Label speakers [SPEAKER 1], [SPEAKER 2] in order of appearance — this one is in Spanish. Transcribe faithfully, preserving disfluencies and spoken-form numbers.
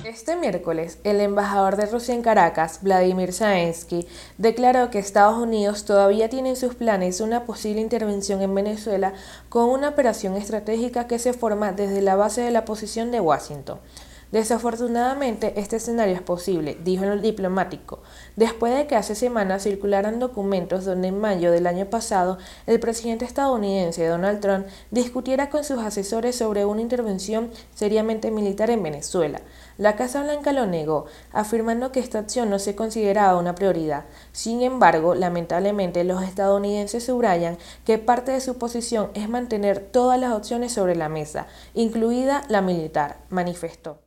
[SPEAKER 1] Este miércoles, el embajador de Rusia en Caracas, Vladimir Zelensky, declaró que Estados Unidos todavía tiene en sus planes una posible intervención en Venezuela con una operación estratégica que se forma desde la base de la posición de Washington. Desafortunadamente, este escenario es posible, dijo el diplomático, después de que hace semanas circularan documentos donde en mayo del año pasado el presidente estadounidense Donald Trump discutiera con sus asesores sobre una intervención seriamente militar en Venezuela. La Casa Blanca lo negó, afirmando que esta acción no se consideraba una prioridad. Sin embargo, lamentablemente, los estadounidenses subrayan que parte de su posición es mantener todas las opciones sobre la mesa, incluida la militar, manifestó.